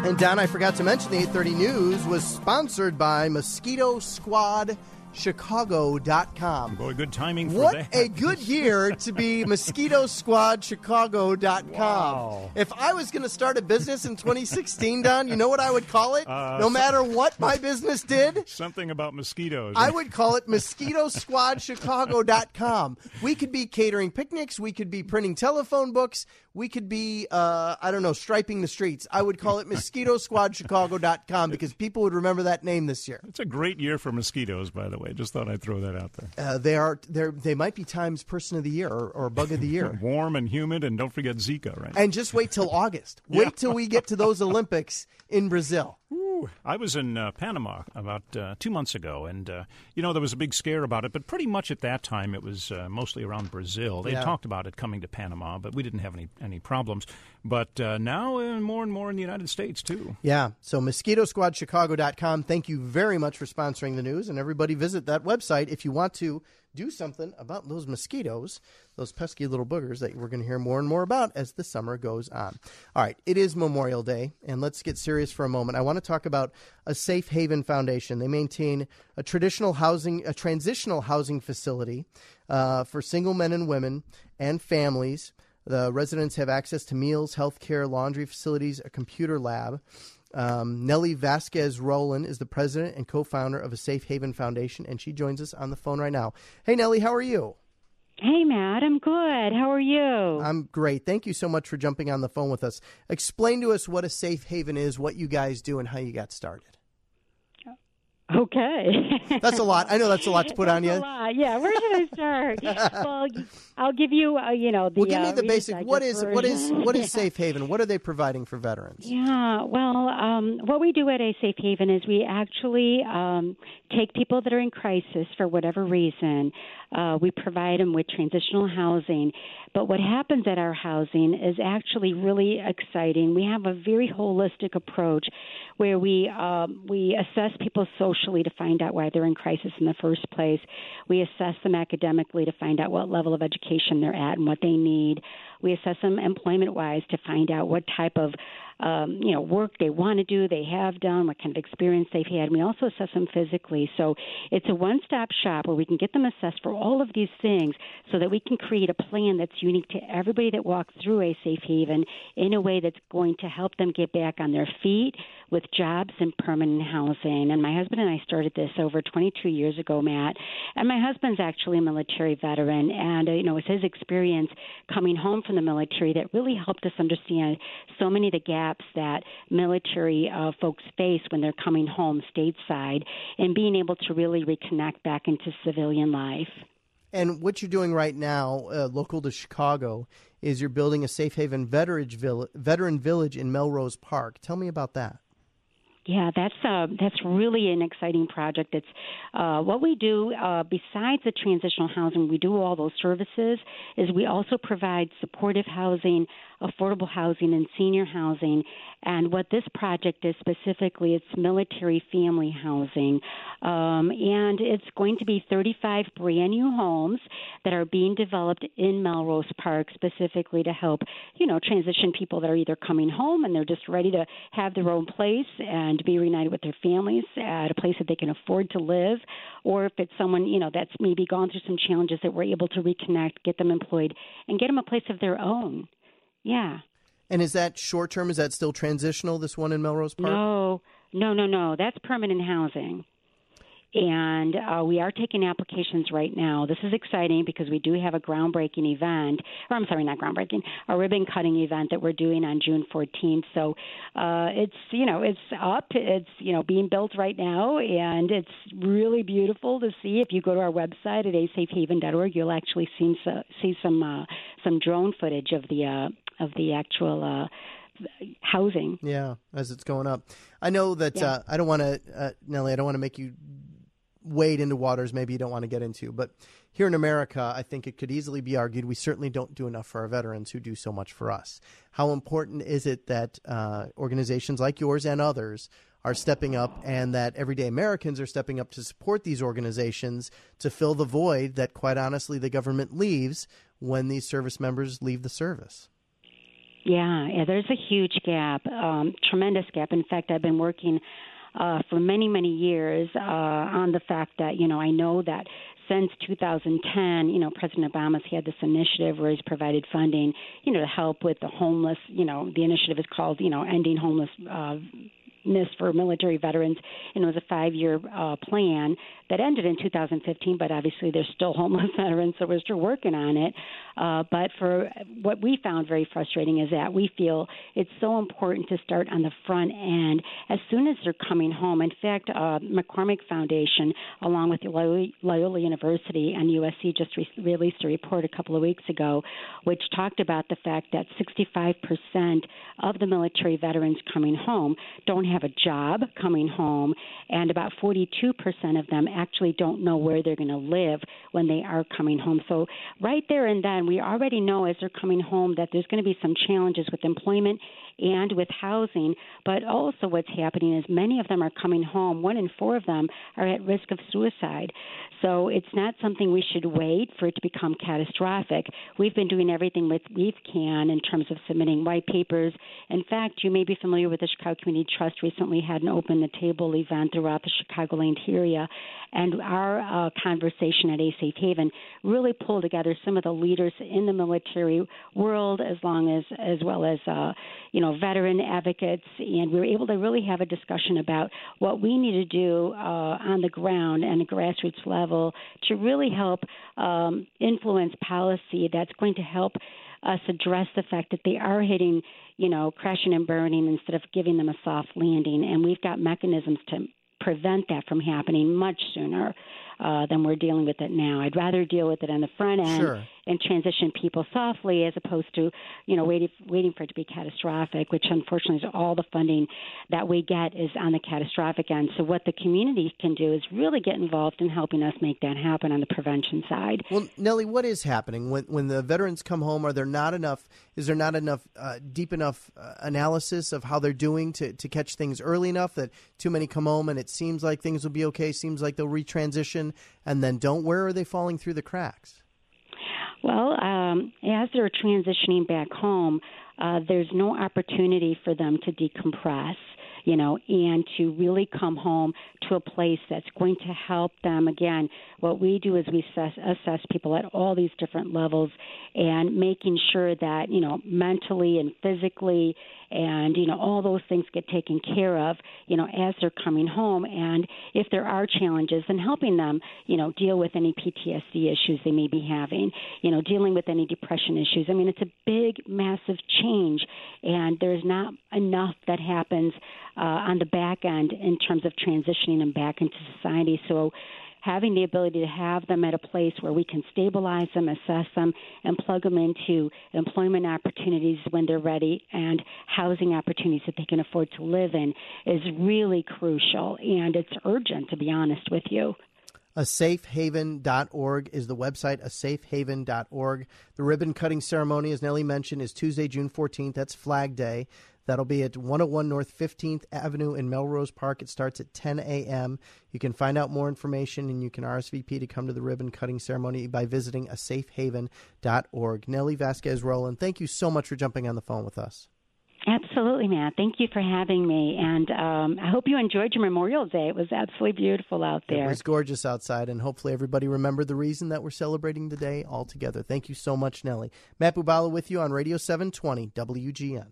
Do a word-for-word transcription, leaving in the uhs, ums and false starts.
And Don, I forgot to mention the eight thirty News was sponsored by Mosquito Squad Chicago dot com. Boy, good timing for what that. What a good year to be Mosquito Squad Chicago dot com. Wow. If I was going to start a business in twenty sixteen, Don, you know what I would call it? Uh, no matter what my business did? Something about mosquitoes. I would call it Mosquito Squad Chicago dot com. We could be catering picnics. We could be printing telephone books. We could be, uh, I don't know, striping the streets. I would call it Mosquito Squad Chicago dot com because people would remember that name this year. It's a great year for mosquitoes, by the way. Just thought I'd throw that out there. Uh, they are they they might be Times Person of the Year or, or Bug of the Year. Warm and humid, and don't forget Zika, right? And just wait till August. Wait Yeah. till we get to those Olympics in Brazil. Ooh, I was in uh, Panama about uh, two months ago, and, uh, you know, there was a big scare about it, but pretty much at that time it was uh, mostly around Brazil. They Yeah. talked about it coming to Panama, but we didn't have any, any problems. But uh, now uh, more and more in the United States, too. Yeah, so Mosquito Squad Chicago dot com. Thank you very much for sponsoring the news, and everybody visit that website if you want to do something about those mosquitoes, those pesky little boogers that we're going to hear more and more about as the summer goes on. All right, it is Memorial Day, and let's get serious for a moment. I want to talk about a Safe Haven Foundation. They maintain a traditional housing, a transitional housing facility uh, for single men and women and families. The residents have access to meals, health care, laundry facilities, a computer lab. Um, Nellie Vasquez Rowland is the president and co-founder of a Safe Haven Foundation, and she joins us on the phone right now. Hey, Nellie, how are you? Hey, Matt, I'm good. How are you? I'm great. Thank you so much for jumping on the phone with us. Explain to us what a Safe Haven is, what you guys do, and how you got started. Okay. That's a lot. I know that's a lot to put that's on you. A lot. Yeah, where should I start? Well, I'll give you, uh, you know, the. Well, give me uh, the basic. Reader's What Digest is what is version. what is Safe Haven? What are they providing for veterans? Yeah, well, um, what we do at A Safe Haven is we actually um, take people that are in crisis for whatever reason. Uh, we provide them with transitional housing. But what happens at our housing is actually really exciting. We have a very holistic approach where we um, we assess people socially to find out why they're in crisis in the first place. We assess them academically to find out what level of education they're at and what they need. We assess them employment-wise to find out what type of um, you know, work they want to do, they have done, what kind of experience they've had. We also assess them physically. So it's a one-stop shop where we can get them assessed for all of these things so that we can create a plan that's unique to everybody that walks through A Safe Haven in a way that's going to help them get back on their feet with jobs and permanent housing. And my husband and I started this over twenty-two years ago, Matt. And my husband's actually a military veteran, and uh, you know, it's his experience coming home from the military that really helped us understand so many of the gaps that military uh, folks face when they're coming home stateside, and being able to really reconnect back into civilian life. And what you're doing right now, uh, local to Chicago, is you're building a Safe Haven veteran village, veteran village in Melrose Park. Tell me about that. Yeah, that's uh, that's really an exciting project. It's uh, what we do uh, besides the transitional housing. We do all those services. Is we also provide supportive housing, affordable housing, and senior housing. And what this project is specifically, it's military family housing, um, and it's going to be thirty-five brand new homes that are being developed in Melrose Park specifically to help, you know, transition people that are either coming home and they're just ready to have their own place and to be reunited with their families at a place that they can afford to live, or if it's someone, you know, that's maybe gone through some challenges that we're able to reconnect, get them employed, and get them a place of their own. Yeah. And is that short term? Is that still transitional, this one in Melrose Park? No, no, no, no. That's permanent housing. And uh, we are taking applications right now. This is exciting because we do have a groundbreaking event, or I'm sorry, not groundbreaking, a ribbon cutting event that we're doing on June fourteenth. So uh, it's, you know, it's up. It's, you know, being built right now, and it's really beautiful to see. If you go to our website at a safe haven dot org, you'll actually see, see some uh, some drone footage of the uh, of the actual uh housing. Yeah, as it's going up. I know that Yeah. uh, I don't want to, uh, Nellie, I don't want to make you wade into waters maybe you don't want to get into, but here in America, I think it could easily be argued we certainly don't do enough for our veterans who do so much for us. How important is it that uh, organizations like yours and others are stepping up, and that everyday Americans are stepping up to support these organizations to fill the void that, quite honestly, the government leaves when these service members leave the service? Yeah, yeah, there's a huge gap, um, tremendous gap. In fact, I've been working uh, for many, many years uh, on the fact that, you know, I know that since two thousand ten, you know, President Obama's had this initiative where he's provided funding, you know, to help with the homeless. You know, the initiative is called, you know, Ending Homeless uh, for military veterans, and it was a five-year uh, plan that ended in two thousand fifteen, but obviously there's still homeless veterans, so we're still working on it. Uh, but for what we found very frustrating is that we feel it's so important to start on the front end as soon as they're coming home. In fact, uh, McCormick Foundation, along with Loyola, Loyola University and U S C, just re- released a report a couple of weeks ago, which talked about the fact that sixty-five percent of the military veterans coming home don't have a job coming home, and about forty-two percent of them actually don't know where they're going to live when they are coming home. So right there and then, we already know as they're coming home that there's going to be some challenges with employment and with housing, but also what's happening is many of them are coming home. One in four of them are at risk of suicide. So it's not something we should wait for it to become catastrophic. We've been doing everything that we can in terms of submitting white papers. In fact, you may be familiar with the Chicago Community Trust recently had an Open the Table event throughout the Chicagoland area, and our uh, conversation at A Safe Haven really pulled together some of the leaders in the military world, as long as as well as uh, you know veteran advocates, and we were able to really have a discussion about what we need to do uh, on the ground and a grassroots level to really help um, influence policy that's going to help us address the fact that they are hitting, you know, crashing and burning instead of giving them a soft landing. And we've got mechanisms to prevent that from happening much sooner uh, than we're dealing with it now. I'd rather deal with it on the front end Sure. and transition people softly as opposed to, you know, waiting, waiting for it to be catastrophic, which unfortunately is all the funding that we get is on the catastrophic end. So what the community can do is really get involved in helping us make that happen on the prevention side. Well, Nellie, what is happening when when the veterans come home? Are there not enough? Is there not enough uh, deep enough uh, analysis of how they're doing to, to catch things early enough that too many come home and it seems like things will be okay, seems like they'll retransition, and then don't? Where are they falling through the cracks? Well, um, as they're transitioning back home, uh, there's no opportunity for them to decompress, you know, and to really come home to a place that's going to help them. Again, what we do is we assess, assess people at all these different levels and making sure that, you know, mentally and physically and, you know, all those things get taken care of, you know, as they're coming home. And if there are challenges, then helping them, you know, deal with any P T S D issues they may be having, you know, dealing with any depression issues. I mean, it's a big, massive change, and there's not enough that happens uh, on the back end in terms of transitioning them back into society. So having the ability to have them at a place where we can stabilize them, assess them, and plug them into employment opportunities when they're ready and housing opportunities that they can afford to live in is really crucial, and it's urgent, to be honest with you. a safe haven dot org is the website, a safe haven dot org. The ribbon-cutting ceremony, as Nellie mentioned, is Tuesday, June fourteenth. That's Flag Day. That'll be at one oh one North fifteenth Avenue in Melrose Park. It starts at ten a.m. You can find out more information, and you can R S V P to come to the ribbon-cutting ceremony by visiting a safe haven dot org. Nellie Vasquez-Rowland, thank you so much for jumping on the phone with us. Absolutely, Matt. Thank you for having me, and um, I hope you enjoyed your Memorial Day. It was absolutely beautiful out there. It was gorgeous outside, and hopefully everybody remembered the reason that we're celebrating the day all together. Thank you so much, Nellie. Matt Bubala with you on Radio seven twenty W G N.